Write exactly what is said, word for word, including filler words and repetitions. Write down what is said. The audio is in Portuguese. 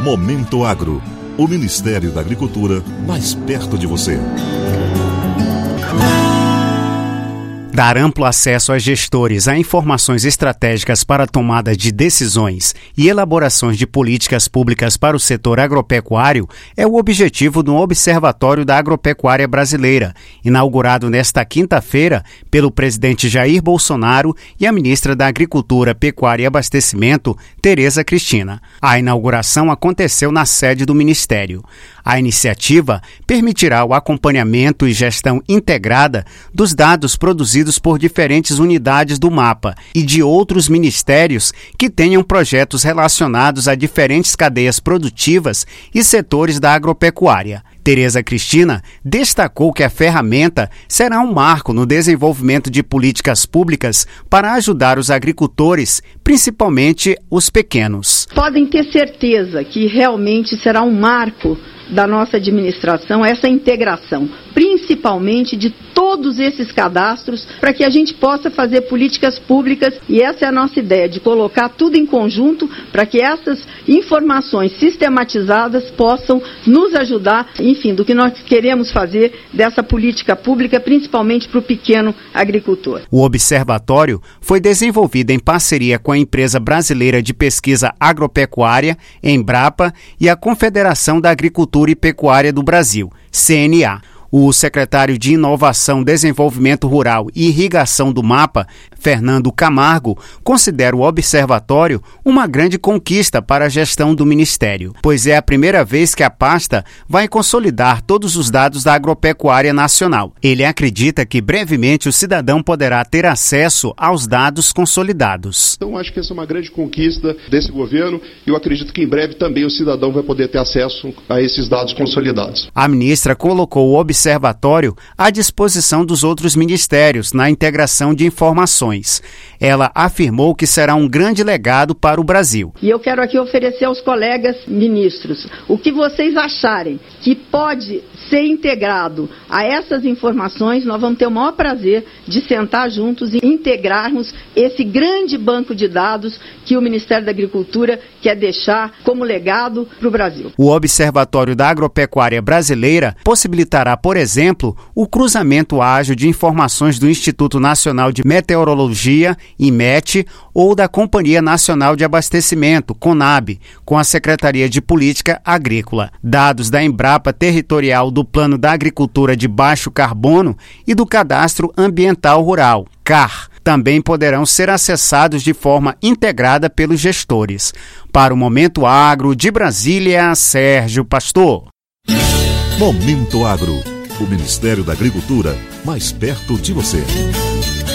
Momento Agro, o Ministério da Agricultura mais perto de você. Dar amplo acesso a gestores a informações estratégicas para a tomada de decisões e elaborações de políticas públicas para o setor agropecuário é o objetivo do Observatório da Agropecuária Brasileira, inaugurado nesta quinta-feira pelo presidente Jair Bolsonaro e a ministra da Agricultura, Pecuária e Abastecimento, Tereza Cristina. A inauguração aconteceu na sede do Ministério. A iniciativa permitirá o acompanhamento e gestão integrada dos dados produzidos por diferentes unidades do mapa e de outros ministérios que tenham projetos relacionados a diferentes cadeias produtivas e setores da agropecuária. Tereza Cristina destacou que a ferramenta será um marco no desenvolvimento de políticas públicas para ajudar os agricultores, principalmente os pequenos. Podem ter certeza que realmente será um marco da nossa administração essa integração, principalmente de todos esses cadastros, para que a gente possa fazer políticas públicas, e essa é a nossa ideia, de colocar tudo em conjunto para que essas informações sistematizadas possam nos ajudar, enfim, do que nós queremos fazer dessa política pública, principalmente para o pequeno agricultor. O observatório foi desenvolvido em parceria com a Empresa Brasileira de Pesquisa Agropecuária, Embrapa, e a Confederação da Agricultura e Pecuária do Brasil, C N A. O secretário de Inovação, Desenvolvimento Rural e Irrigação do MAPA, Fernando Camargo, considera o observatório uma grande conquista para a gestão do Ministério, pois é a primeira vez que a pasta vai consolidar todos os dados da agropecuária nacional. Ele acredita que brevemente o cidadão poderá ter acesso aos dados consolidados. Então, acho que essa é uma grande conquista desse governo e eu acredito que em breve também o cidadão vai poder ter acesso a esses dados consolidados. A ministra colocou o observatório à disposição dos outros ministérios na integração de informações. Ela afirmou que será um grande legado para o Brasil. E eu quero aqui oferecer aos colegas ministros o que vocês acharem que pode ser integrado a essas informações. Nós vamos ter o maior prazer de sentar juntos e integrarmos esse grande banco de dados que o Ministério da Agricultura quer deixar como legado para o Brasil. O Observatório da Agropecuária Brasileira possibilitará, por exemplo, o cruzamento ágil de informações do Instituto Nacional de Meteorologia, IMET, ou da Companhia Nacional de Abastecimento, CONAB, com a Secretaria de Política Agrícola. Dados da Embrapa Territorial do Plano da Agricultura de Baixo Carbono e do Cadastro Ambiental Rural, C A R, também poderão ser acessados de forma integrada pelos gestores. Para o Momento Agro, de Brasília, Sérgio Pastor. Momento Agro, o Ministério da Agricultura mais perto de você.